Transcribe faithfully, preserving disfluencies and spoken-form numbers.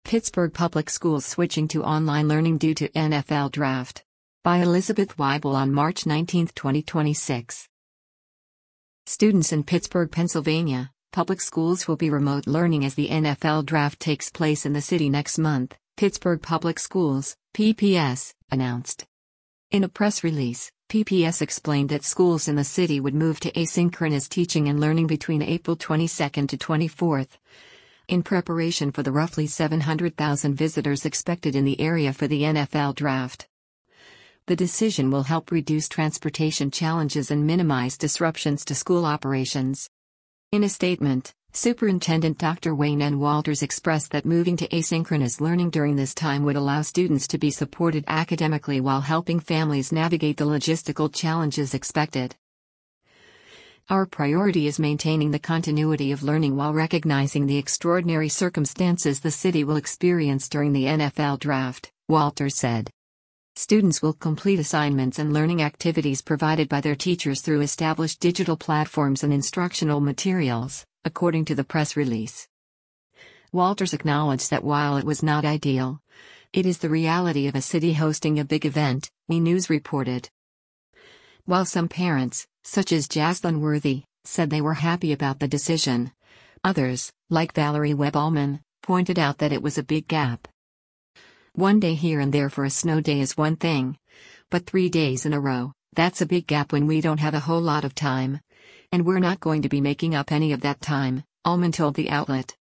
Pittsburgh Public Schools switching to online learning due to N F L Draft. By Elizabeth Weibel on March nineteenth, twenty twenty-six. Students in Pittsburgh, Pennsylvania, public schools will be remote learning as the N F L Draft takes place in the city next month, Pittsburgh Public Schools, P P S, announced. In a press release, P P S explained that schools in the city would move to asynchronous teaching and learning between April twenty-second to twenty-fourth. In preparation for the roughly seven hundred thousand visitors expected in the area for the N F L Draft. The decision will help reduce transportation challenges and minimize disruptions to school operations. In a statement, Superintendent Doctor Wayne N. Walters expressed that moving to asynchronous learning during this time would allow students to be supported academically while helping families navigate the logistical challenges expected. Our priority is maintaining the continuity of learning while recognizing the extraordinary circumstances the city will experience during the N F L Draft, Walters said. Students will complete assignments and learning activities provided by their teachers through established digital platforms and instructional materials, according to the press release. Walters acknowledged that while it was not ideal, it is the reality of a city hosting a big event, E! News reported. While some parents, such as Jaslyn Worthy, said they were happy about the decision, others, like Valerie Webb-Allman, pointed out that it was a big gap. One day here and there for a snow day is one thing, but three days in a row, that's a big gap when we don't have a whole lot of time. And we're not going to be making up any of that time, Allman told the outlet.